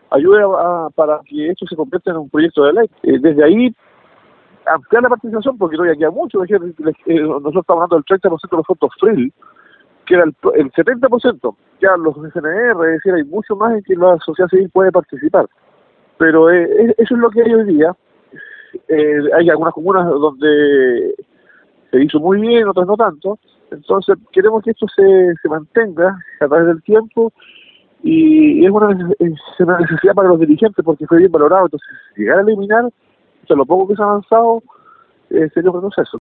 ayude para que esto se convierta en un proyecto de ley. Desde ahí, ampliar la participación, porque todavía queda mucho. Nosotros estamos hablando del 30% de los fondos FRIL, que era el 70%. Ya los FNR, es decir, hay mucho más en que la sociedad civil puede participar. Pero eso es lo que hay hoy día. Hay algunas comunas donde se hizo muy bien, otras no tanto. Entonces queremos que esto se mantenga a través del tiempo, y es una necesidad para los dirigentes porque fue bien valorado. Entonces, llegar a eliminar, o sea, lo poco que se ha avanzado, sería un retroceso.